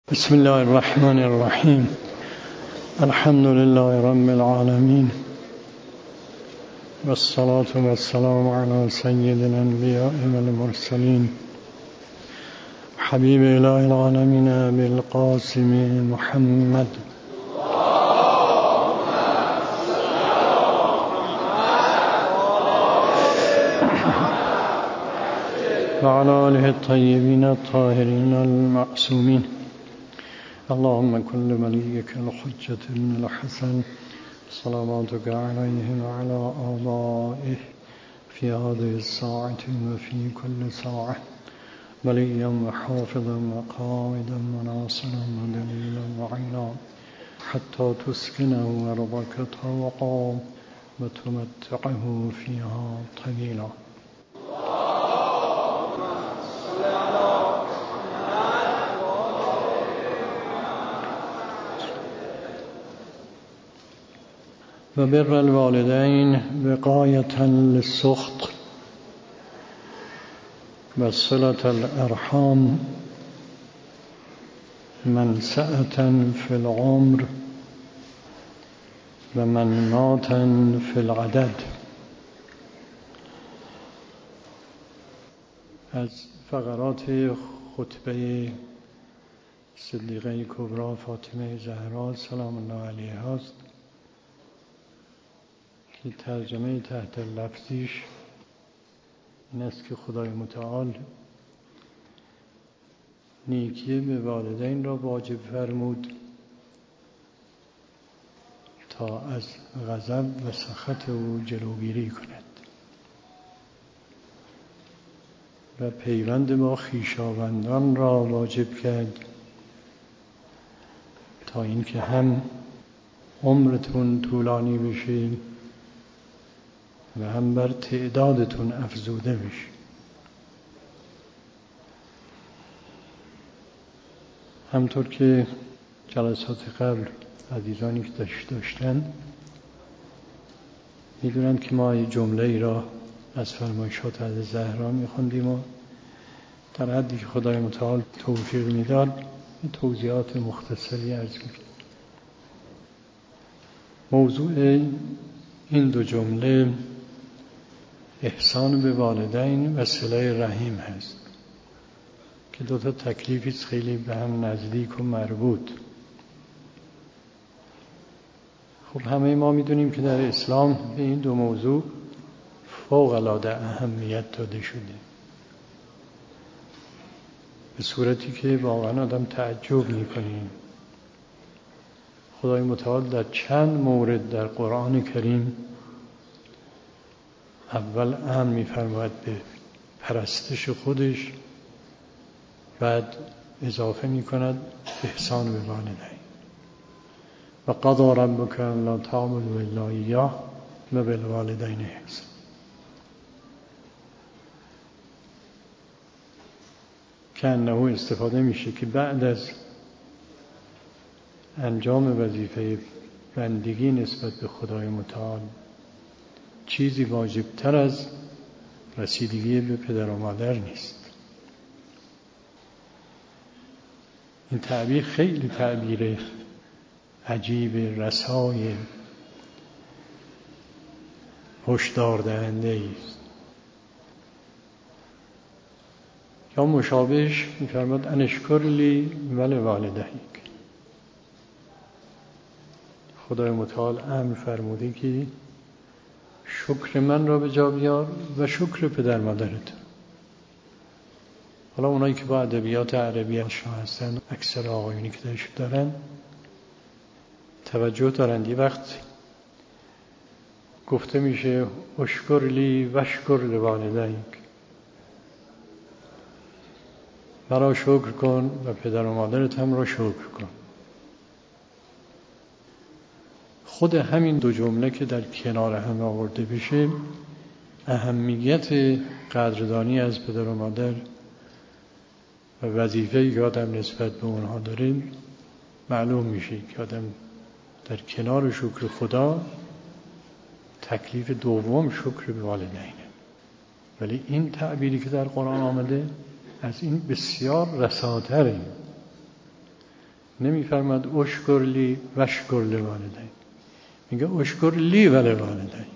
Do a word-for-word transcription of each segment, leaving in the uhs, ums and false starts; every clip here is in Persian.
بسم الله الرحمن الرحیم. الحمد لله رب العالمین والصلاة والسلام على سید الانبیاء والمرسلین حبیب اله العالمین ابی القاسم محمد و علی آله الطیبین الطاهرین المعصومین. اللهم كل وليك الحجة بن الحسن صلواتك عليه وعلى آبائه في هذه الساعة وفي كل ساعة وليا وحافظا وقائدا وناصرا ودليلا وعينا حتى تسكنه أرضك طوقا وتمتعه فيها طويلا. و بر الوالدین وقایة للسخط و صلة الارحام منسأة في العمر و منماة في العدد. از فقرات خطبه صدیقه کبری فاطمه زهرا سلام الله علیها است که ترجمه تحت لفظیش این است که خدای متعال نیکی به والدین را واجب فرمود تا از غضب و سخط او جلوگیری کند و پیوند با خویشاوندان را واجب کرد تا اینکه هم عمرتون طولانی بشه و هم بر تعدادتون افزوده بشه. همطور که جلسات قبل عزیزانی که داشت داشتن میدونن که ما یه جمله ای را از فرمایشات حضرت زهرا میخوندیم و در حدی که خدای متعال توفیق میداد توضیحات مختصری عرض میکنم. موضوع این دو جمله احسان به والدین و صله رحم هست که دو تا تکلیفی خیلی به هم نزدیک و مربوط. خب همه ما میدونیم که در اسلام به این دو موضوع فوق العاده اهمیت داده شده به صورتی که واقعا آدم تعجب میکنه. خدای متعال در چند مورد در قرآن کریم اول امر می‌فرماید به پرستش خودش، بعد اضافه می‌کند احسان به والدین. و قضی ربک الا تعبدوا الا ایاه و بالوالدین احسانا. که انه استفاده میشه که بعد از انجام وظیفه بندگی نسبت به خدای متعال چیزی واجبتر از رسیدگی به پدر و مادر نیست. این تعبیر خیلی تعبیر عجیب، رسای، هشدار دهنده است. یا مشابهش می‌فرماد ان اشکر لی ولوالدیک. خدای متعال امر فرموده که شکر من را به جا بیار و شکر پدر مادرت. حالا اونایی که با ادبیات عربی آشنا هستن، اکثر آقایونی که داشت دارن توجه دارند یه وقت گفته میشه اشکر لی و اشکر لوالدیک، مرا شکر کن و پدر و مادرت هم را شکر کن. خود همین دو جمله که در کنار هم آورده بشه اهمیت قدردانی از پدر و مادر و وظیفه‌ای که آدم نسبت به اونها داره معلوم میشه که آدم در کنار شکر خدا تکلیف دوم شکر به والدینه. ولی این تعبیری که در قرآن آمده از این بسیار رساتره. نمیفرماد اشکر لی وشکر لوالدیک، میگه اشکر لی و لوالدیک،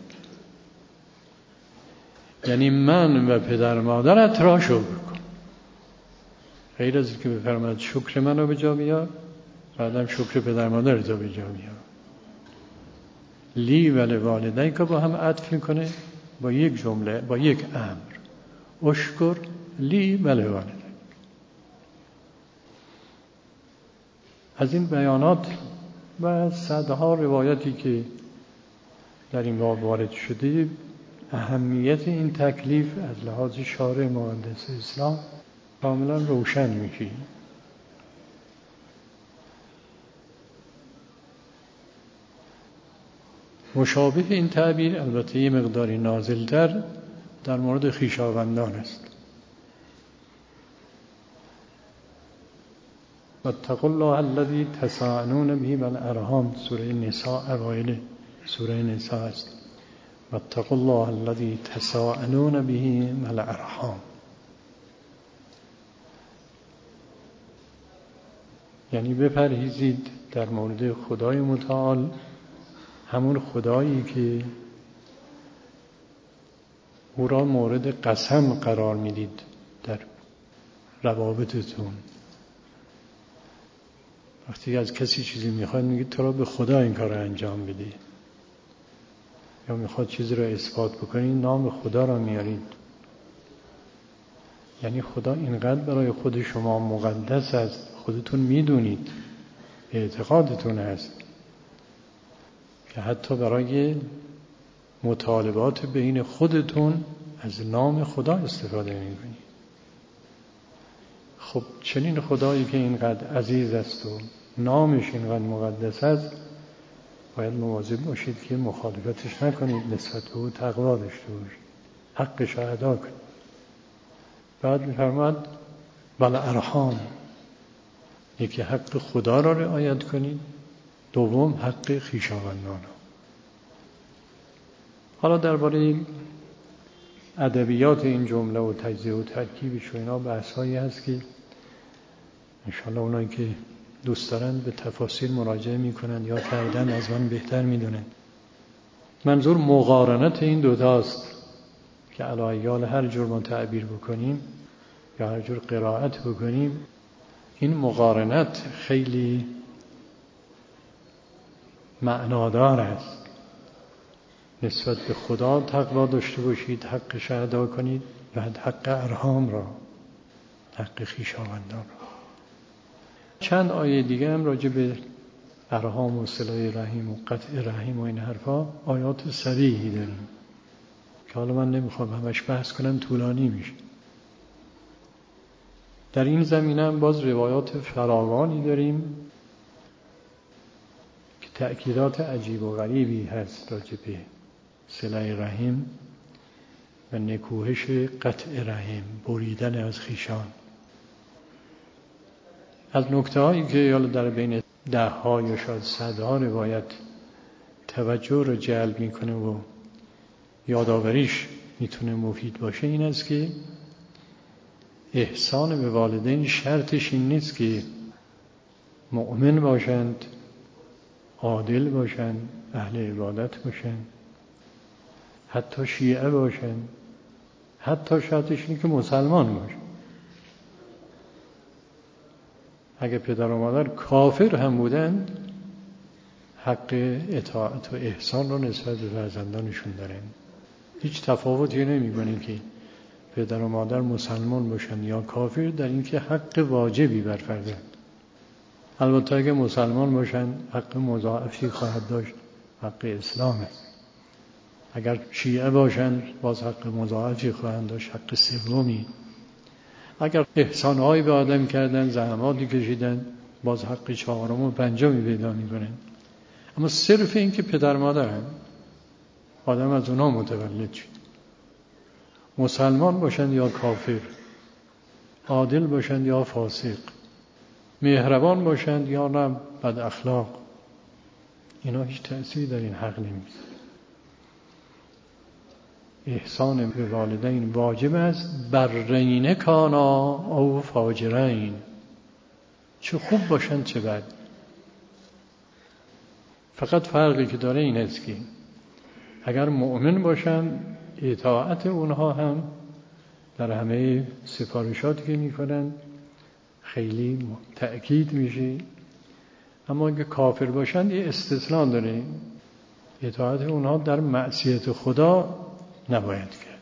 یعنی من و پدر مادرت را شکر کن. غیر از اینکه بفرماد شکر منو به جا بیار، بعدم شکر پدر مادرت رو به جا بیار. لی و لوالدیک با هم عطف میکنه با یک جمله، با یک امر، اشکر لی و لوالدیک. از این بیانات و صدها روایتی که در این باب وارد شده، اهمیت این تکلیف از لحاظ شارع مقدس اسلام کاملا روشن میشه. مشابه این تعبیر البته یه مقداری نازل‌تر در مورد خویشاوندان است. واتقوا الله الذی تساءلون به والارحام، سوره نساء، اوایل سوره نساء است. واتقوا الله الذی تساءلون به والارحام، یعنی بپرهیزید در مورد خدای متعال، همون خدایی که او را مورد قسم قرار میدید در روابطتون. وقتی از کسی چیزی میخواد میگید تو را به خدا این کار را انجام بده، یا میخواد چیزی را اثبات بکنید نام خدا را میارید. یعنی خدا اینقدر برای خود شما مقدس است، خودتون میدونید، اعتقادتون هست، که حتی برای مطالبات بین خودتون از نام خدا استفاده میکنید. خب چنین خدایی که اینقدر عزیز است و نامش اینقدر مقدس است، باید مواظب باشید که مخالفتش نکنید، نسبت به او تقوا داشته باشید، حقش را ادا کنید. بعد می‌فرماد بل ارحام، یکی حق خدا را رعایت کنید، دوم حق خویشاوندان. حالا درباره ادبیات این جمله و تجزیه و ترکیبش و اینا بحثایی هست که انشاءالله اونایی که دوست دارن به تفاسیر مراجعه میکنن یا کردن از من بهتر میدونن. منظور مقارنت این دوتاست که علایال هر جور ما تعبیر بکنیم یا هر جور قرائت بکنیم، این مقارنت خیلی معنادار است. نسبت به خدا تقوا داشته باشید، حقش ادا کنید، بعد حق ارحام را، حق خویشاوندان را. چند آیه دیگه هم راجع به ارحام و صله رحم و قطع رحم و این حرفا آیات صریحی داریم که حالا من نمیخوام همش بحث کنم، طولانی میشه. در این زمینه هم باز روایات فراوانی داریم که تأکیدات عجیب و غریبی هست راجع به صله رحم و نکوهش قطع رحم، بریدن از خویشان. از نکته هایی که یالا در بین ده ها یا شاید صدها روایت توجه رو جلب میکنه و یادآوریش میتونه مفید باشه این است که احسان به والدین شرطش این نیست که مؤمن باشند، عادل باشند، اهل عبادت باشند، حتی شیعه باشند، حتی شرطش اینه که مسلمان باشند. اگه پدر و مادر کافر هم بودن، حق اطاعت و احسان رو نسبت به فرزندانشون دارن. هیچ تفاوتی نمی‌کنه که پدر و مادر مسلمان باشن یا کافر در اینکه حق واجبی بر فرزند. البته اگه مسلمان باشن حق مضاعفی خواهد داشت، حق اسلام است. اگر شیعه باشن باز حق مضاعفی خواهند داشت، حق سومی. اگر احسان‌هایی به آدم کردن، زحماتی کشیدن، باز حق چهارم و پنجمی پیدا می‌کنن. اما صرف این که پدر مادرن، آدم از اونها متولد شد. مسلمان باشند یا کافر، عادل باشند یا فاسق، مهربان باشند یا نه بد اخلاق، اینا هیچ تأثیری در این حق نمی‌ذاره. احسان به والدین واجب است، برین کانا او فاجرین. چه خوب باشن چه بد. فقط فرقی که داره این است که اگر مؤمن باشن اطاعت اونها هم در همه سفارشاتی که میکنن خیلی تأکید میشه، اما اگه کافر باشن یه استثناء داره، اطاعت اونها در معصیت خدا نباید کرد.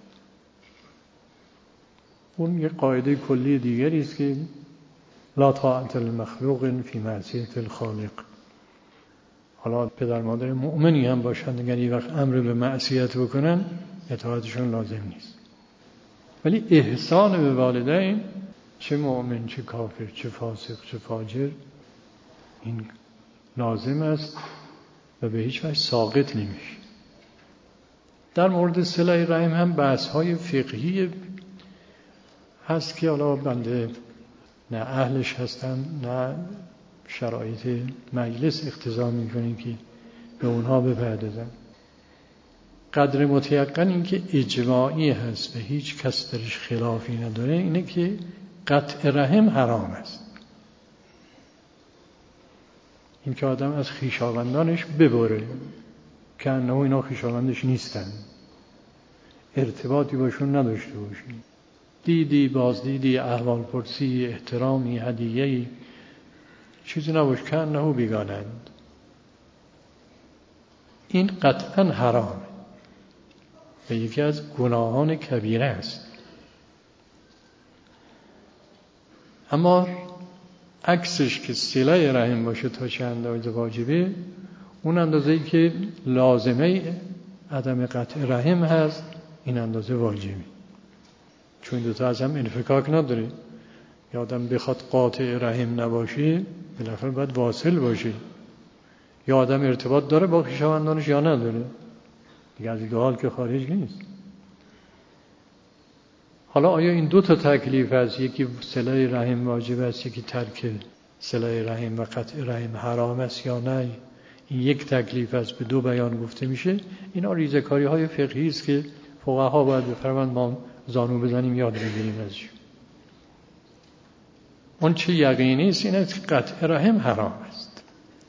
اون یه قاعده کلی دیگری است که لا طاعت المخلوق فی معصیت الخالق. حالا پدر مادر مؤمنی هم باشند اگر یه وقت امر به معصیت بکنن اطاعتشون لازم نیست، ولی احسان به والدین چه مؤمن چه کافر چه فاسق چه فاجر این لازم است و به هیچ وجه ساقط نمیشه. در مورد صله رحم هم بحث‌های فقهی هست که حالا بنده نه اهلش هستم نه شرایط مجلس اقتضا میکنه که به اونها بپردازم. قدر متیقن این که اجماعی هست و هیچ کس درش خلافی نداره اینه که قطع رحم حرام است. این که آدم از خویشاوندانش ببره که انه اینا خویشاوندش نیستن، ارتباطی باشون نداشته باشی، دیدی بازدیدی احوال پرسی احترامی هدیه‌ای چیزی نباشه که انه بیگانند، این قطعا حرامه و یکی از گناهان کبیره است. اما عکسش که صله رحم باشه تا چه اندازه واجبه، اون اندازه‌ای که لازمه عدم قطع رحم هست این اندازه واجبه، چون دو تا از هم انفکاک نداره. یا آدم بخواد قاطع رحم نباشه بالاخره باید واصل باشه، یا آدم ارتباط داره با خویشاوندانش یا نداره، دیگه از این حال که خارج نیست. حالا آیا این دو تا تکلیف است، یکی صله رحم واجب است یکی ترک صله رحم و قطع رحم حرام است یا نه، این یک تکلیف است به دو بیان گفته میشه. اینا ریزه‌کاری های فقهی است که فقها باید بفرمایند ما زانو بزنیم یاد بگیریم ازش. اون چه یقینی است این است که قطع رحم حرام است.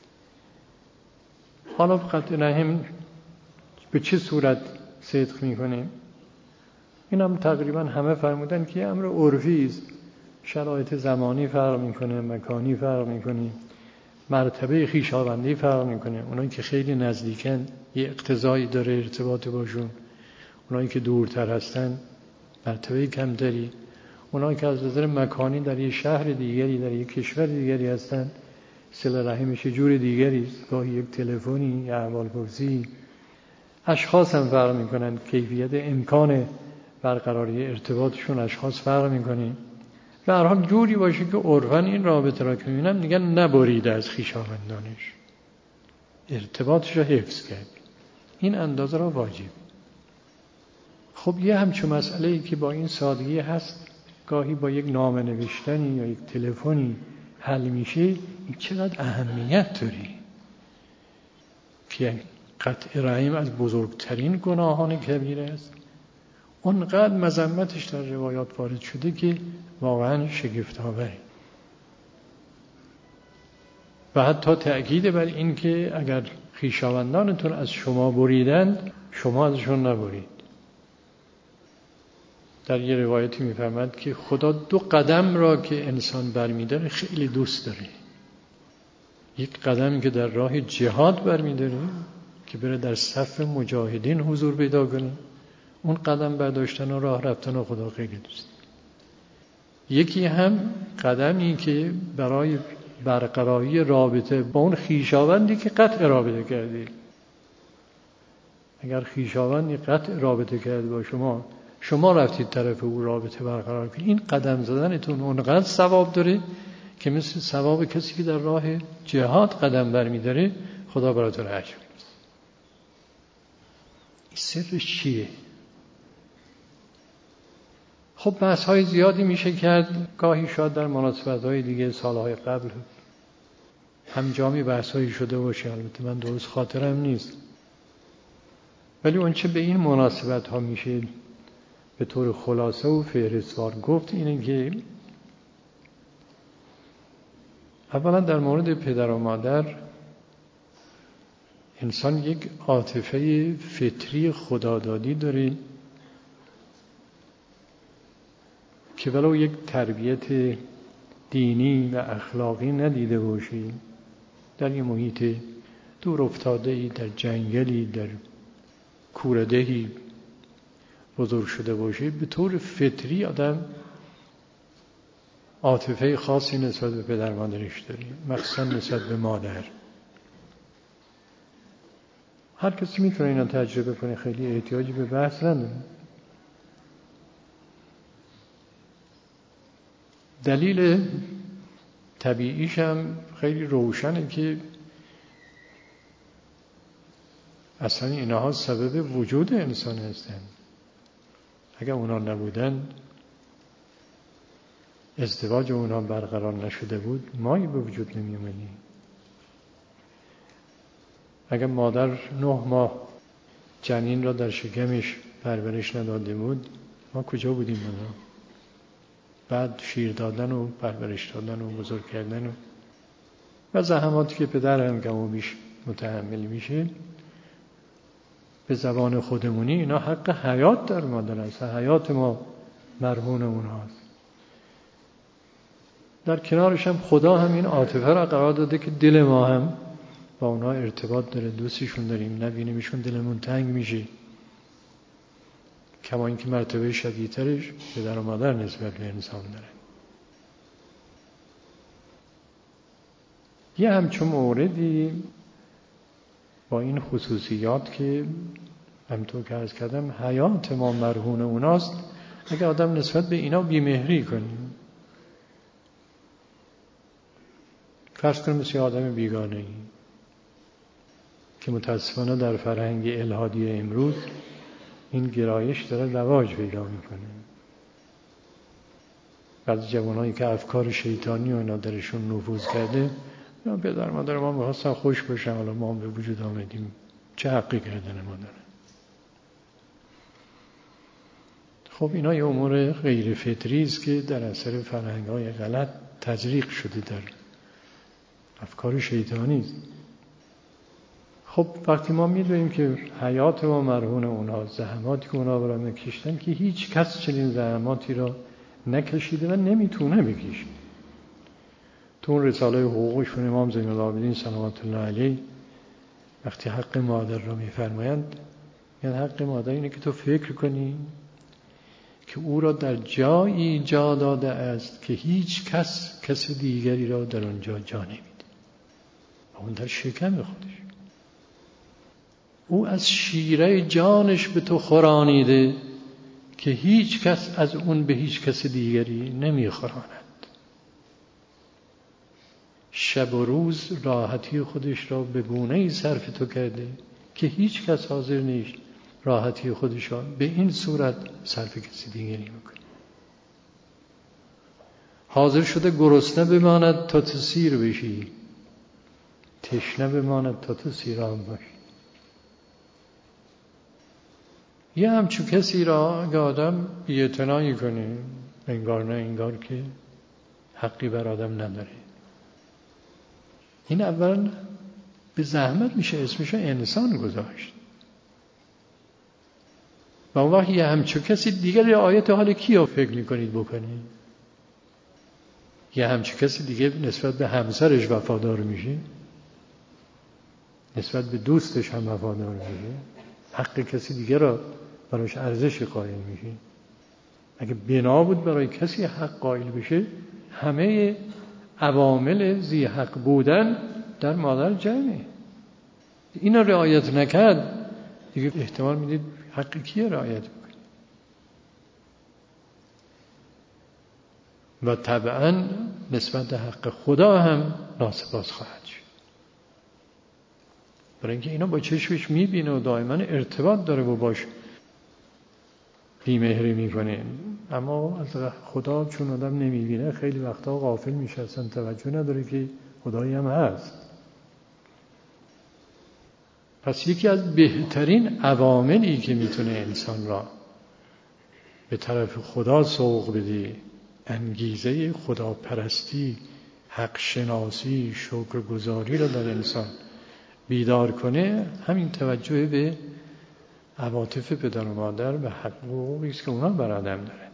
حالا قطع رحم به چه صورت صدق میکنیم؟ این هم تقریبا همه فرمودن که امر عرفی است، شرایط زمانی فرق میکنه، مکانی فرق میکنه، مرتبه خویشاوندی فرق میکنه. اونایی که خیلی نزدیکن یه اقتضایی داره ارتباط باشون، اونایی که دورتر هستن مرتبه کمتری، اونایی که از نظر مکانی در یه شهر دیگری در یه کشور دیگری هستن صله رحمش جور دیگری است، گاهی یک تلفنی یا احوال پرسی. اشخاص هم فرق میکنن، کیفیت امکان برقراری ارتباطشون اشخاص فرق میکنه. به هر حال جوری باشه که عرفاً این رابطه را که میبینن میگن نبریده از خویشاوندانش، ارتباطش را حفظ کرد، این اندازه را واجب. خب یه همچون مسئله‌ای که با این سادگی هست گاهی با یک نامه نوشتنی یا یک تلفنی حل میشه، این چقدر اهمیت داره که قطع رحم از بزرگترین گناهان کبیره است. اونقدر مذمتش در روایات وارد شده که واقعا شگفت‌آوره. و حتی تأکید بر این که اگر خویشاوندانتون از شما بریدند شما ازشون نبرید. در یه روایتی میفرماد که خدا دو قدم را که انسان برمی‌داره خیلی دوست داره. یک قدمی که در راه جهاد برمی‌داره که بره در صف مجاهدین حضور پیدا کنه، اون قدم برداشتن و راه رفتن و خدا خیلی دوست. یکی هم قدمی که برای برقراری رابطه با اون خویشاوندی که قطع رابطه کرده. اگر خویشاوندی قطع رابطه کرده با شما، شما رفتید طرف او رابطه برقرار کنید، این قدم زدنتون اونقدر ثواب داره که مثل ثواب کسی که در راه جهاد قدم برمی‌داره خدا براتون اجر میده. این سرش چیه؟ خب بحث‌های زیادی میشه کرد، گاهی شاید در مناسبت‌های دیگه سال‌های قبل هم جامی بحث‌هایی شده باشه، البته من درست خاطرم نیست، ولی اون چه به این مناسبت‌ها میشه به طور خلاصه و فهرستوار گفت اینه که اولا در مورد پدر و مادر، انسان یک عاطفه فطری خدادادی داره که ولو یک تربیت دینی و اخلاقی ندیده باشی، در یک محیط دور افتاده‌ای، در جنگلی، در کوردهی بزرگ شده باشی، به طور فطری آدم عاطفه خاصی نسبت به پدر مادرش داره، مخصوصا نسبت به مادر. هر کسی میتونه اینا تجربه کنه، خیلی احتیاجی به بحث نداره. دلیل طبیعیش هم خیلی روشنه که اصلا اینها سبب وجود انسان هستند. اگر اونا نبودن، ازدواج اونا برقرار نشده بود، مایی به وجود نمی اومدیم. اگر مادر نه ماه جنین را در شکمش پرورش نداده بود، ما کجا بودیم اونا؟ بعد شیر دادن و پرورش دادن و بزرگ کردن و و زحماتی که پدر هم کم و بیش متحمل میشه، به زبان خودمونی اینا حق حیات در مادر است. حیات ما مرهون اونهاست. در کنارش هم خدا هم این عاطفه را قرار داده که دل ما هم با اونها ارتباط داره، دوستشون داریم، نبینیمشون دلمون تنگ میشه. کما اینکه مرتبه شدیدترش پدر و مادر نسبت به انسان داره. یه همچون موردی با این خصوصیات که همطور که عرض کردم حیات ما مرهون اوناست، اگر آدم نسبت به اینا بیمهری کنیم، فرض کنیم مثل آدم بیگانه‌ای که متاسفانه در فرهنگ الحادی امروز این گرایش داره رواج پیدا میکنه. بعضی جوانایی که افکار شیطانی و اینا درشون نفوذ کرده، یا پدر مادر ما میخواستن خوش باشن، حالا ما هم به وجود آمدیم، چه حقی کردن ما داره؟ خب اینا یه امور غیر فطری است که در اثر فرهنگ‌های غلط تزریق شده در افکار شیطانی است. خب وقتی ما میدونیم که حیات ما مرهون اونها، زحماتی که اونها برای ما کشیدن که هیچ کس چنین زحماتی را نکشیده و نمیتونه بکشه. تو اون رساله حقوقشون امام زین العابدین صلوات الله علیه وقتی حق مادر را میفرمایند، یعنی حق مادر اینه که تو فکر کنی که او را در جایی جا داده است که هیچ کس کس دیگری را در آنجا جا نمیده. اون در شکم خودش. او از شیره جانش به تو خورانیده که هیچ کس از اون به هیچ کس دیگری نمیخوراند. شب و روز راحتی خودش را به گونه‌ای صرف تو کرده که هیچ کس حاضر نیست راحتی خودش را به این صورت صرف کسی دیگری میکنه. حاضر شده گرسنه بماند تا تو سیر بشی، تشنه بماند تا تو سیراب باشی. یه همچون کسی را اگه آدم بی‌اعتنایی کنه، انگار نه انگار که حقی بر آدم نداره، این اول به زحمت میشه اسمش انسان گذاشت. و اون وقت یه همچون کسی دیگر رعایت حال کیو فکر میکنید بکنید؟ یه همچون کسی دیگه نسبت به همسرش وفادار میشه، نسبت به دوستش هم وفادار میشه، حق کسی دیگه را براش ارزش قائل میشه. اگه بنا بود برای کسی حق قائل بشه، همه عوامل ذی حق بودن در مادر جمعه. اینا رعایت نکرد دیگه احتمال میدید حق کیه رعایت بکنه؟ و طبعا نسبت به حق خدا هم ناسپاس خواهد شد، برای اینکه اینا با چشمش میبینه و دائما ارتباط داره و باش بی‌مهری میکنه. اما از خدا چون آدم نمیبینه خیلی وقتا غافل میشه، اصلا توجه نداره که خدایی هم هست. پس یکی از بهترین عواملی که میتونه انسان را به طرف خدا سوق بده، انگیزه خداپرستی حق شناسی، شکرگزاری رو در انسان بیدار کنه، همین توجه به عواطف پدر و مادر و حقوقی است که اونا بر آدم دارن.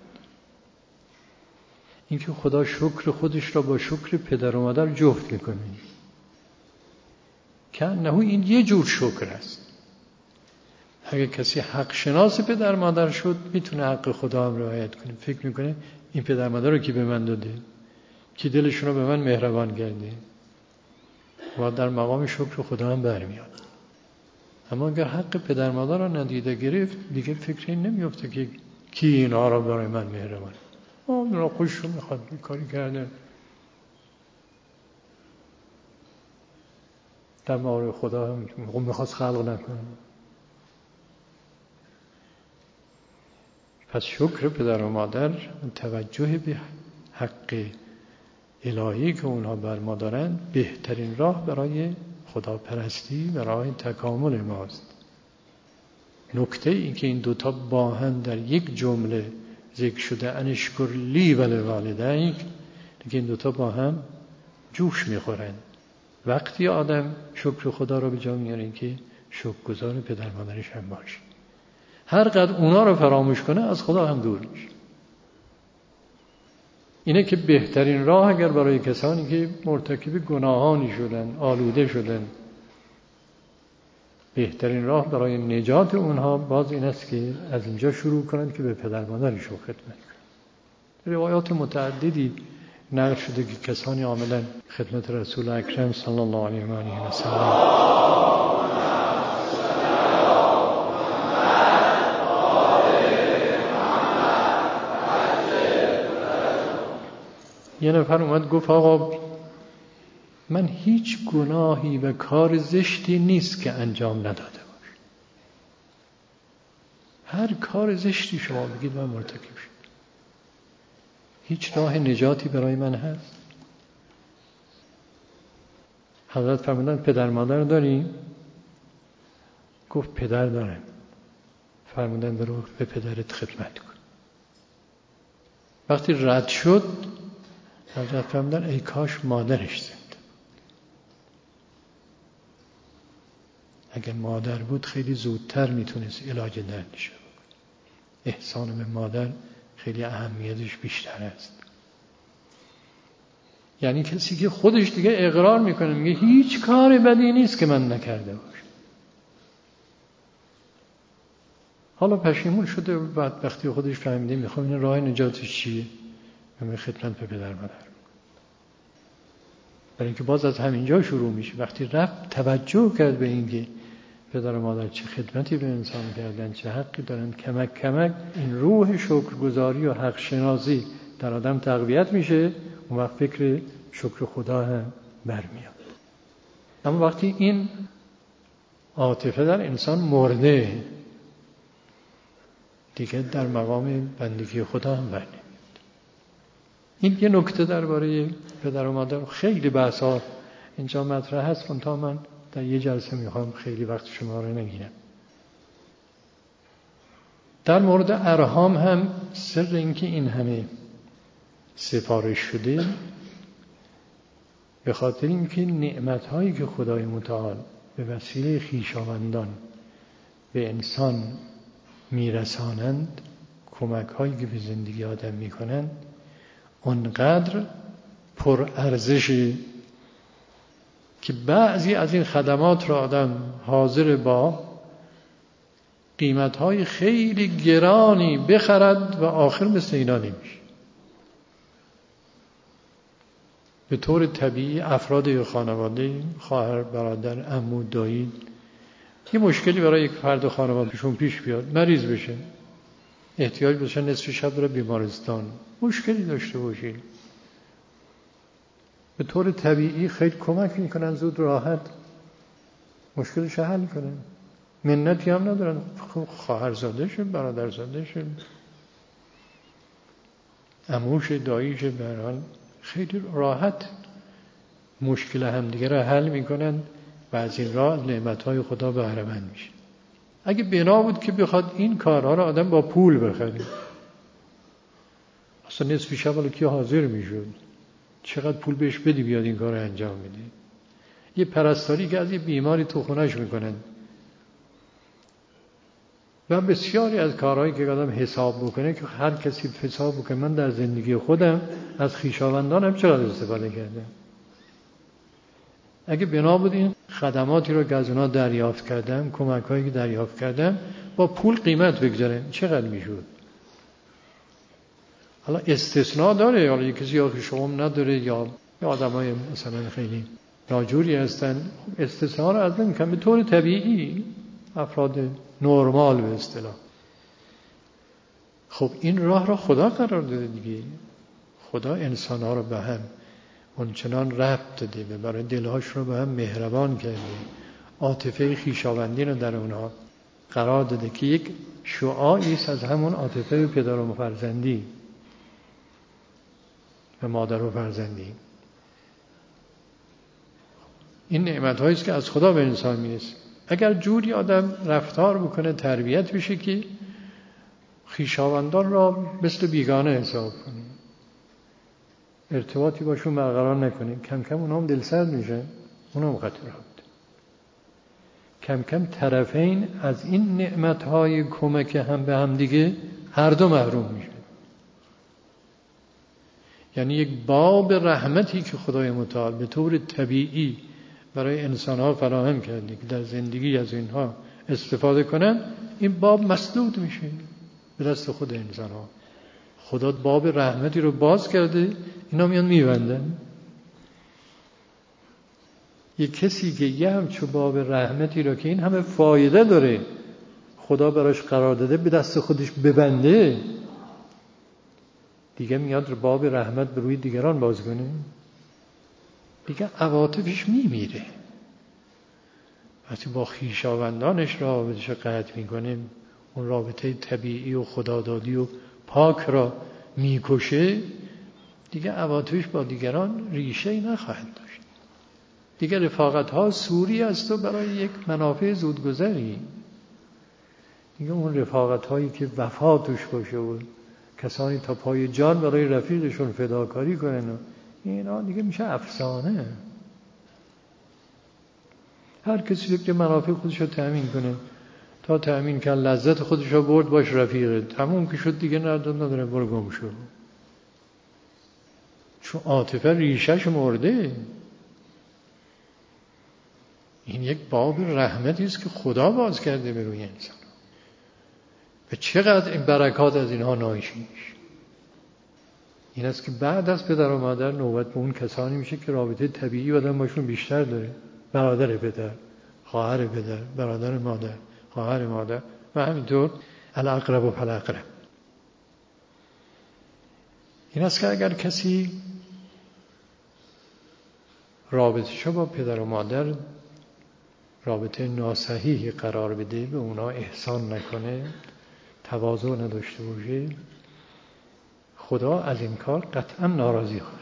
اینکه خدا شکر خودش را با شکر پدر و مادر جفت میکنه، که نه این یه جور شکر است. اگه کسی حق شناس پدر مادر شد میتونه حق خدا هم رعایت کنه. فکر میکنه این پدر مادر رو کی به من داده، کی دلشون رو به من مهربان کرده، و در مقام شکر خدا هم برمیاد. اما اگر حق پدر مادر رو ندیده گرفت، دیگه فکر این نمیفته که کی اینها رو برای من مهربان، اون را خوششون میخواد کاری کرده. در مورد خدا هم میخواست خلق نکنه. پس شکر پدر و مادر، توجه به حق الهی که اونها بر ما دارن، بهترین راه برای خداپرستی، برای تکامل ماست. نکته این که این دوتا با هم در یک جمله ذکر شده، انشکر لی ولوالدیک، که این دوتا با هم جوش میخورن. وقتی آدم شکر خدا رو به جا میاره که شکرگزار پدر مادرش هم باشه، هر قدر اونا رو فراموش کنه از خدا هم دور میشه. اینه که بهترین راه اگر برای کسانی که مرتکب گناهانی شدن، آلوده شدن، بهترین راه برای نجات اونها باز این است که از اینجا شروع کنند که به پدر مادرشون خدمت کنند. روایات متعددی نقل شده که کسانی عاملا خدمت رسول اکرم صلی الله علیه و آله و سلم یه نفر اومد گفت آقا من هیچ گناهی و کار زشتی نیست که انجام نداده باش. هر کار زشتی شما بگید من مرتکب شد. هیچ راه نجاتی برای من هست؟ حضرت فرمودن پدر مادر داری؟ گفت پدر دارم. فرمودن برو به پدرت خدمت کن. وقتی رد شد حضرت فرمودن ای کاش مادرش زنده. اگر مادر بود خیلی زودتر میتونست علاج دردش بکنه. احسان به مادر خیلی اهمیتش بیشتر است. یعنی کسی که خودش دیگه اقرار میکنه، میگه هیچ کار بدی نیست که من نکرده باشم، حالا پشیمون شده و بعد وقتی خودش فهمیده میخوام این راه نجاتش چیه، همه خدمت به پدر مادر. برای اینکه باز از همینجا شروع میشه. وقتی رفت توجه کرد به اینکه پدر و مادر چه خدمتی به انسان کردن، چه حقی دارن، کمک کمک این روح شکرگزاری و حق شناسی در آدم تقویت میشه، اون وقت فکر شکر خدا هم برمیاد. اما وقتی این عاطفه در انسان مرده، دیگه در مقام بندگی خدا هم برنمیاد. این یه نکته درباره پدر و مادر. خیلی بحثا اینجا مطرح هست، منتها من در یه جلسه میخوام خیلی وقت شما رو نگیرم. در مورد ارحام هم سر اینکه این همه سفارش شده به خاطر اینکه نعمت‌هایی که خدای متعال به وسیله خویشاوندان به انسان میرسانند، کمک‌هایی که به زندگی آدم میکنند، اونقدر پر ارزشی که بعضی از این خدمات را آدم حاضر با قیمت‌های خیلی گرانی بخرد و آخر مثل اینا نمیشه. به طور طبیعی افراد خانواده، خواهر، برادر، عمو، دایی، یه مشکلی برای یک فرد خانوادهشون پیش بیاد، مریض بشه، احتیاج بشه نصف شب بره بیمارستان، مشکلی داشته باشه، به طور طبیعی خیلی کمک میکنن، زود راحت مشکلش حل کنن، منتی هم ندارن. خواهر زاده شه، برادر زاده شه، عموش، داییش، به هر حال خیلی راحت مشکل همدیگه را حل میکنن و از این راه نعمتهای خدا بهره مند میشه. اگه بنا بود که بخواد این کارها را آدم با پول بخره، اصلا نصف شب حالا کی حاضر میشد؟ چقدر پول بهش بدی بیاد این کار رو انجام بده. یه پرستاری که از یه بیماری تو خونش میکنن و بسیاری از کارهایی که آدم حساب بکنه که هر کسی حساب بکنه من در زندگی خودم از خویشاوندانم چقدر استفاده کردم. اگه بنا بود این خدماتی رو که از اونا دریافت کردم، کمک‌هایی که دریافت کردم با پول قیمت بگذارم چقدر میشود؟ حالا استثناء داره، حالا کسی یا شوم نداره یا آدمای مثلا خیلی ناجوری هستن، استثناء رو از نمی‌کنم. به طور طبیعی افراد نرمال به اصطلاح. خب این راه را خدا قرار داده دیگه. خدا انسان‌ها رو به هم اونچنان ربط داده و برای دلهاش رو به هم مهربان کرده، عاطفه خویشاوندی رو در اونها قرار داده که یک شعاعی است از همون عاطفه پدر و فرزندی و مادر و فرزندی. این نعمت‌هایی است که از خدا به انسان میرسه. اگر جوری آدم رفتار بکنه، تربیت بشه که خویشاوندان را مثل بیگانه حساب کنه، ارتباطی باشون برقرار نکنه، کم کم اونا هم دلسرد میشن، اونا هم خطرات. کم کم طرفین از این نعمت‌های کمک هم به هم دیگه هر دو محروم میشن. یعنی یک باب رحمتی که خدای متعال به طور طبیعی برای انسان‌ها فراهم کرده که در زندگی از اینها استفاده کنن، این باب مسدود میشه به دست خود انسان‌ها. خدا باب رحمتی رو باز کرده، اینا میان میبندن. یک کسی که یه همچو باب رحمتی رو که این همه فایده داره خدا براش قرار داده به دست خودش ببنده، دیگه میاد باب رحمت به روی دیگران باز کنه، دیگه عواطفش میمیره. وقتی با خویشاوندانش رابطه‌اش قطع میکنه، اون رابطه طبیعی و خدادادی و پاک را میکشه، دیگه عواطفش با دیگران ریشه‌ای نخواهد داشت. دیگه رفاقت ها سوری است و برای یک منافع زودگذری. دیگه اون رفاقت هایی که وفا توش باشه و کسانی تا پای جان برای رفیقشون فداکاری کنن و اینا دیگه میشه افسانه. هر کسی که منافع خودش رو تأمین کنه، تا تأمین کن لذت خودش رو برد باش رفیقه، تموم که شد دیگه نداره، برو گم شو. چون عاطفه ریشه‌ش مرده. این یک باب رحمتی است که خدا باز کرده به روی انسان و چقدر این برکات از اینها ناشی میشه. این است که بعد از پدر و مادر نوبت به اون کسانی میشه که رابطه طبیعی آدم باشون بیشتر داره. برادر پدر، خواهر پدر، برادر مادر، خواهر مادر و همینطور الاقرب و فالاقرب. این است که اگر کسی رابطه‌شو با پدر و مادر رابطه ناصحیحی قرار بده، به اونا احسان نکنه، تواضع نداشته باشه، خدا از این کار قطعا ناراضی خواهد.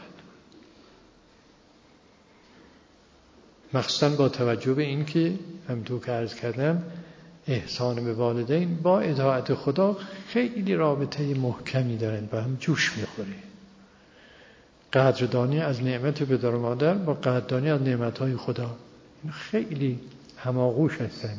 مخصوصا با توجه به این که همونطور که عرض کردم احسان به والدین با اطاعت خدا خیلی رابطه محکمی دارن و هم جوش میخوره. قدردانی از نعمت پدر و مادر با قدردانی از نعمتهای خدا این خیلی هماغوش هستن.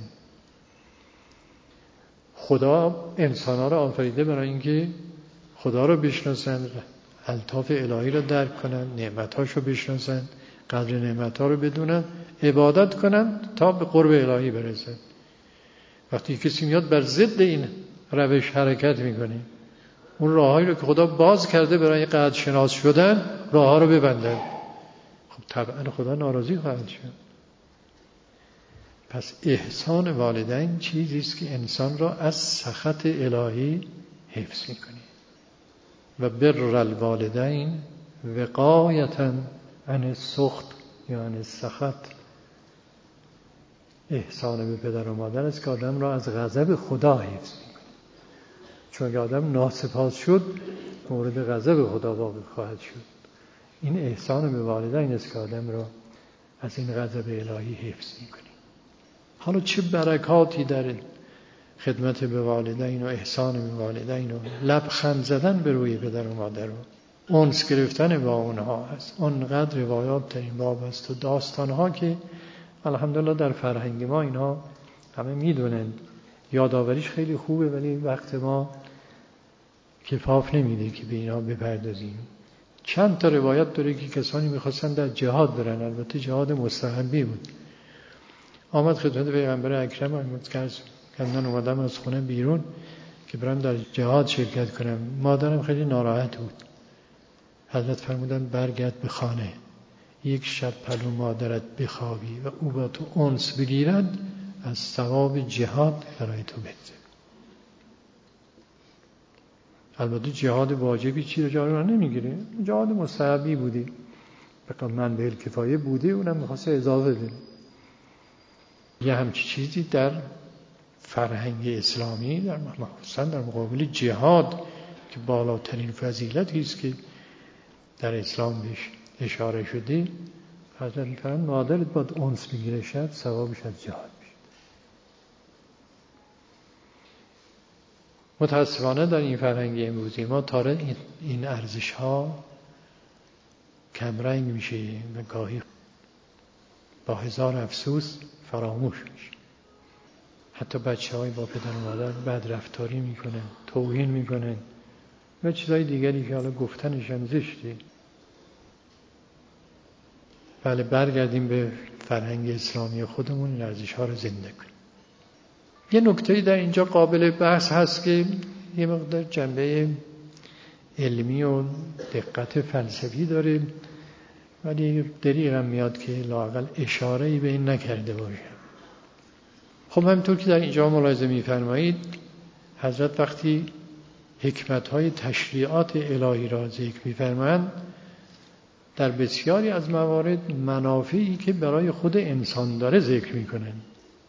خدا انسان‌ها را آفریده برای اینکه خدا را بشناسند، الطاف الهی را درک کنند، نعمت‌هاش رو بشناسند، قدر نعمت‌ها رو بدونن، عبادت کنند تا به قرب الهی برسند. وقتی کسی میاد بر ضد این روش حرکت میکنه، اون راههایی رو که خدا باز کرده برای قدر شناس شدن، راهها رو ببندن، خب طبعا خدا ناراضی خواهد شد. پس احسان والدین چیزی است که انسان را از سخط الهی حفظ میکنه. و بر الوالدین وقایتا عن السخط یا عن السخط. احسان به پدر و مادر است که آدم را از غضب خدا حفظ میکنه. چون اگه آدم ناسپاس شد مورد غضب خدا واقع خواهد شد. این احسان به والدین است که آدم را از این غضب الهی حفظ میکنه. حالا چه برکاتی در خدمت به والدین و احسان به والدین و لبخند زدن به روی پدر و مادر رو انس گرفتن با اونها هست. اونقدر روایات در این باب هست و داستانها که الحمدلله در فرهنگ ما اینها همه میدونن، یادآوریش خیلی خوبه، ولی وقت ما کفاف نمیده که به اینا بپردازیم. چند تا روایت داره که کسانی میخواستن در جهاد برن، البته جهاد مستحبی بود. آمد خدمت پیغمبر اکرم امروز که من اومدم از خونه بیرون که برم در جهاد شرکت کنم. مادرم خیلی ناراحت بود. حضرت فرمودن برگرد به خانه، یک شب پلو مادرت بخوابی و او با تو انس بگیرد، از ثواب جهاد برای تو بهتر. البته جهاد واجبی چی رو جا نمیگیره، جهاد مستحبی بودی، بقید من به کفایه بوده، اونم میخواسته اضافه بده. یه همچی چیزی در فرهنگ اسلامی در مخصوصا در مقابل جهاد که بالاترین فضیلتی است که در اسلام بهش اشاره شده، حضرت میفرمایند مادرت باید انس بگیره شد، ثوابش از جهاد میشه. متاسفانه در این فرهنگ امروزی ما تاره این ارزش ها کمرنگ میشه و گاهی با هزار افسوس فراموش میشه. حتی بچه های با پدر و مادر بد رفتاری میکنن، توهین میکنن و چیزای دیگری که حالا گفتنش هم زشته. بله، برگردیم به فرهنگ اسلامی خودمون، این ارزش ها رو زنده کنیم. یه نکته در اینجا قابل بحث هست که یه مقدار جنبه علمی و دقت فلسفی داره، ولی دریغم میاد که لااقل اشاره‌ای به این نکرده باشه. خب همونطور که در اینجا ملاحظه می‌فرمایید، حضرت وقتی حکمت‌های تشریعات الهی را ذکر می‌فرمایند، در بسیاری از موارد منافعی که برای خود انسان داره ذکر می‌کنند.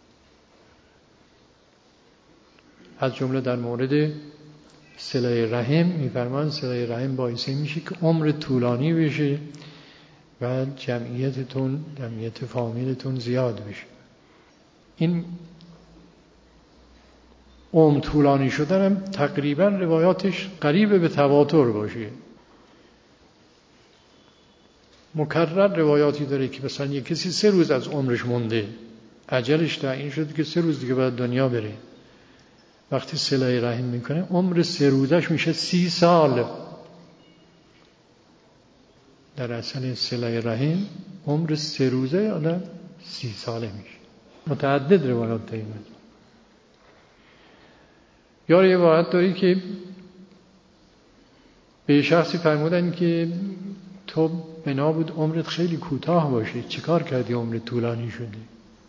از جمله در مورد صله رحم می‌فرمایند صله رحم باعث میشه که عمر طولانی بشه و جمعیتتون، جمعیت فامیلتون زیاد بشه. این عمر طولانی شدن هم تقریبا روایاتش قریب به تواتر باشه. مکرر روایاتی داره که مثلا یک کسی سه روز از عمرش مونده، اجلش تعیین شده که سه روز دیگه باید دنیا بره. وقتی صله رحم میکنه عمر سه روزش میشه سی سال. در اصل صله رحم عمر سه روزه آدم سی ساله میشه. متعدد روایات داریم. یا روایت داری که به شخصی فرمودن که تو بنا بود عمرت خیلی کوتاه باشه، چیکار کردی عمرت طولانی شده؟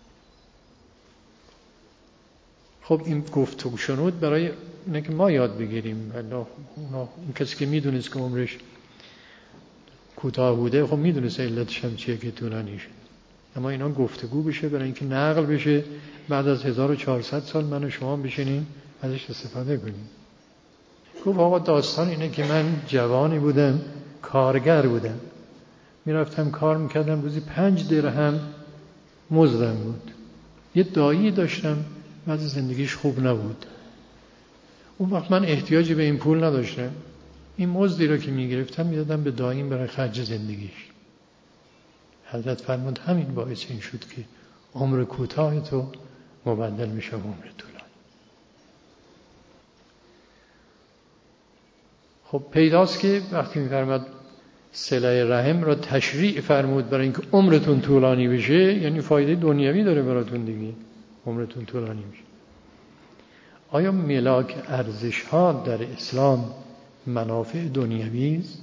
خب این گفتگو شنود برای اینه که ما یاد بگیریم. اون کسی که میدونست که عمرش کوتاه بوده، خب میدونست علتش هم چیه که طولانی شد. اما اینا گفتگو بشه برای اینکه نقل بشه، بعد از هزار و چهارصد سال من و شما بشینیم ازش استفاده کنیم. گفت آقا داستان اینه که من جوانی بودم، کارگر بودم، میرفتم کار میکردم، روزی پنج درهم مزدم بود. یه دایی داشتم، وضع زندگیش خوب نبود. اون وقت من احتیاجی به این پول نداشتم، این مزدی رو که میگرفتم میدادم به داییم برای خرج زندگیش. حضرت فرمود همین باعث این شد که عمر کوتاه تو مبدل میشه عمر طولانی. خب پیداست که وقتی میفرماد صله رحم را تشریع فرمود برای اینکه عمرتون طولانی بشه، یعنی فایده دنیوی داره براتون دیگه، عمرتون طولانی میشه. آیا ملاک ارزش ها در اسلام منافع دنیوی است؟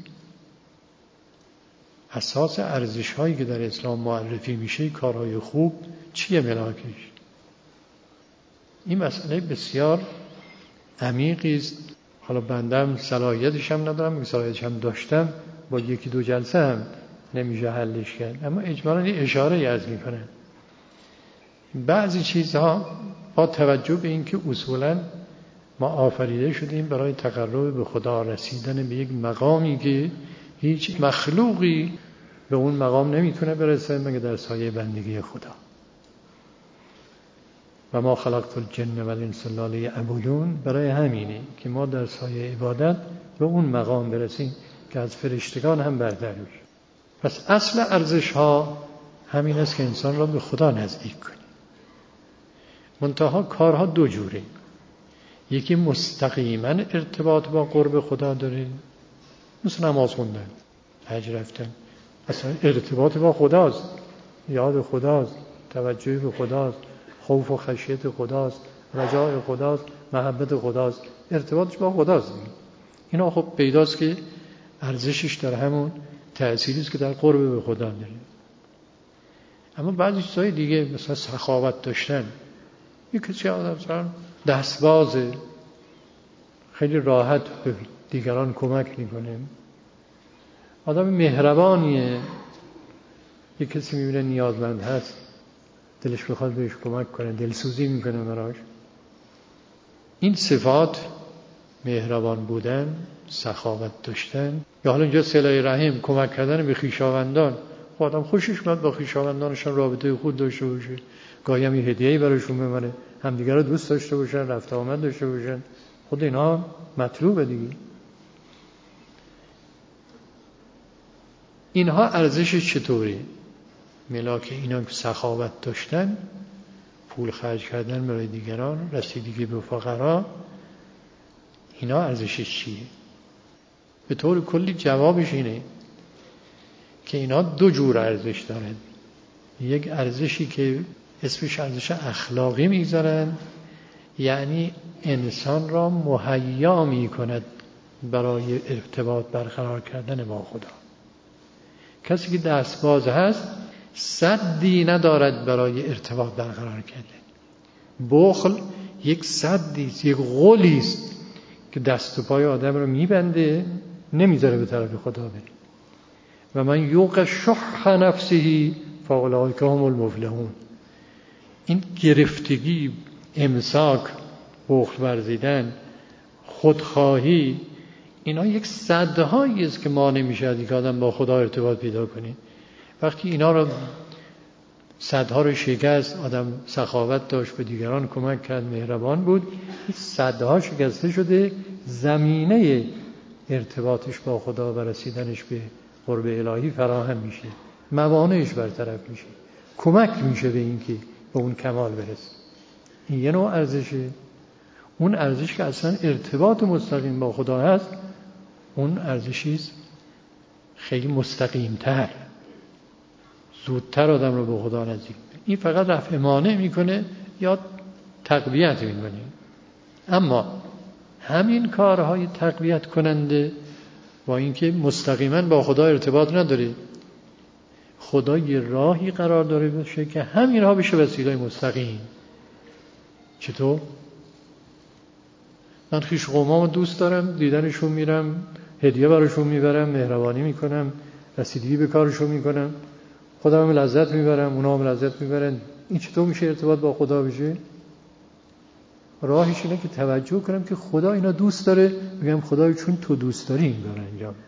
اساس ارزش هایی که در اسلام معرفی میشه، کارهای خوب، چیه ملاکش؟ این مسئله بسیار عمیقی است. حالا بندم صلاحیتش هم ندارم، صلاحیتش هم داشتم با یکی دو جلسه هم نمیشه حلش کرد، اما اجمالاً اشاره از میکنه. بعضی چیزها با توجه به اینکه اصولاً ما آفریده شدیم برای تقرب به خدا، رسیدن به یک مقامی که هیچ مخلوقی به اون مقام نمیتونه برسه مگر در سایه بندگی خدا. و ما خلقت الجن والانس الا لیعبدون، برای همینه که ما در سایه عبادت به اون مقام برسیم. که از فرشتگان هم برتر بشه. پس اصل ارزش ها همین است که انسان را به خدا نزدیک کنه. منتها کارها دو جوره. یکی مستقیما ارتباط با قرب خدا داره، مثل نماز خوندن، حج رفتن، اصلا ارتباط با خداست، یاد خداست، توجه به خداست، خوف و خشیت خداست، رجای خداست، محبت خداست، ارتباطش با خداست. اینا خب پیداست که ارزشش در همون تأثیری است که در قرب به خدا داره. اما بعضی چیزهای دیگه مثلا سخاوت داشتن، یک کسی آدم مثلا دستبازه، خیلی راحت به دیگران کمک میکنه، آدم مهربانیه، یک کسی میبینه نیازمند هست دلش بخواد بهش کمک کنه، دلسوزی میکنه براش. این صفات مهربان بودن، سخاوت داشتن، یا حالا اینجا صله رحم، کمک کردن به خویشاوندان، آدم خوشش میاد با خویشاوندانشان رابطه خود داشته باشه، گاهی هم یه هدیه‌ای براشون ببره، همدیگه رو دوست داشته باشن، رفت آمد داشته باشن، خود اینا مطلوبه دیگه. اینها ارزشش چطوری؟ ملاک اینا که سخاوت داشتن، پول خرج کردن برای دیگران، رسیدگی به فقرا، اینا ارزشش چیه؟ به طور کلی جوابش اینه که اینا دو جور ارزش دارن. یک ارزشی که اسمش ارزش اخلاقی میگذارن، یعنی انسان را مهیا میکند برای ارتباط برقرار کردن با خدا. کسی که دستباز هست سدی ندارد برای ارتباط برقرار کردن. بخل یک سدی است، یک غولی است که دست و پای آدم رو میبنده، نمیذاره به طرف خدا بره. و من یوق شح نفسه فاولئک هم المفلحون. این گرفتگی، امساک، بخل ورزیدن، خودخواهی، اینا یک سدهایی است که مانع میشه از اینکه آدم با خدا ارتباط پیدا کنه. وقتی اینا رو سدها رو شکست، آدم سخاوت داشت، به دیگران کمک کرد، مهربان بود، این سدها شکسته شده، زمینه ارتباطش با خدا و رسیدنش به قرب الهی فراهم میشه، موانعش برطرف میشه، کمک میشه به این که به اون کمال برسه. این یه نوع ارزشه. اون ارزش که اصلا ارتباط مستقیم با خدا هست، اون ارزشیست خیلی مستقیم‌تر، زودتر آدم رو به خدا نزدیک. این فقط رفع مانع میکنه یا تقویت میکنه. اما همین کارهای تقویت کننده با اینکه مستقیما با خدا ارتباط نداره، خدا یه راهی قرار داره بشه که همینها بشه وسیله مستقیم. چطور؟ من خویش قومامو دوست دارم، دیدنشون میرم، هدیه براشون میبرم، مهربانی میکنم، رسیدگی به کارشون میکنم، خودم هم لذت میبرم، اونا هم لذت میبرن. این چطور میشه ارتباط با خدا بشه؟ راهش اینه که توجه کنم که خدا اینا دوست داره، بگم خدای چون تو دوست داری این کارو انجام بده.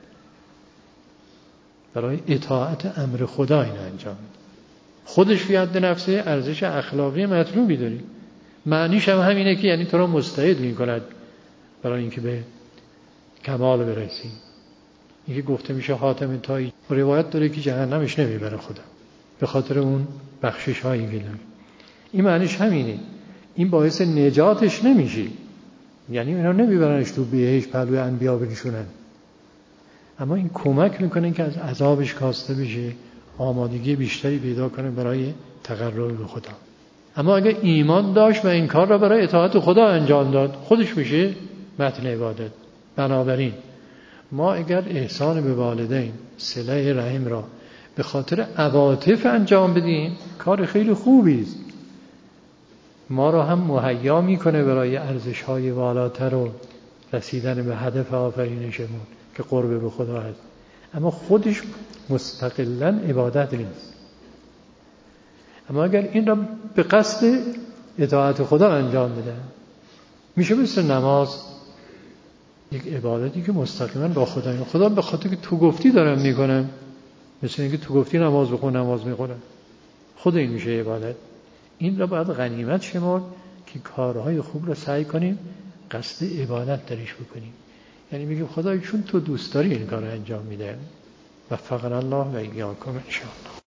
برای اطاعت امر خدا این انجام بده. خودش فی حد نفسه ارزش اخلاقی مطلوبی داره. معنیش هم همینه که یعنی تو را مستعد میکند برای اینکه به کمال برسی. اینکه گفته میشه حاتم طایی روایت داره که جهنمش نمیبره خدا، به خاطر اون بخشش هایی که داره. این معنیش همینه. این باعث نجاتش نمیشه، یعنی اینا نمیبرنش تو بهشت پهلوی انبیا بکشونن، اما این کمک میکنه که از عذابش کاسته بشه، آمادگی بیشتری پیدا کنه برای تقرب به خدا. اما اگه ایمان داشت و این کار را برای اطاعت خدا انجام داد، خودش میشه متن عبادت. بنابراین ما اگر احسان به والدین، صله رحم را به خاطر عواطف انجام بدیم، کار خیلی خوبی است. ما را هم مهیا میکنه برای ارزش‌های والاتر و رسیدن به هدف آفرینشمون که قرب به خدا هست. اما خودش مستقلاً عبادت نیست. اما اگر این را به قصد اطاعت خدا انجام بدن، میشه مثل نماز، یک عبادتی که مستقیما با خدا، خدا به خاطر که تو گفتی دارم میکنم، مثل اینکه تو گفتی نماز بخون نماز میخونم، خود این میشه عبادت. این را باید غنیمت شمرد که کارهای خوب را سعی کنیم قصد عبادت درش بکنیم. یعنی میگیم خدای چون تو دوست داری این کار انجام میده. وفقنا الله و ایاکم ان شاء الله.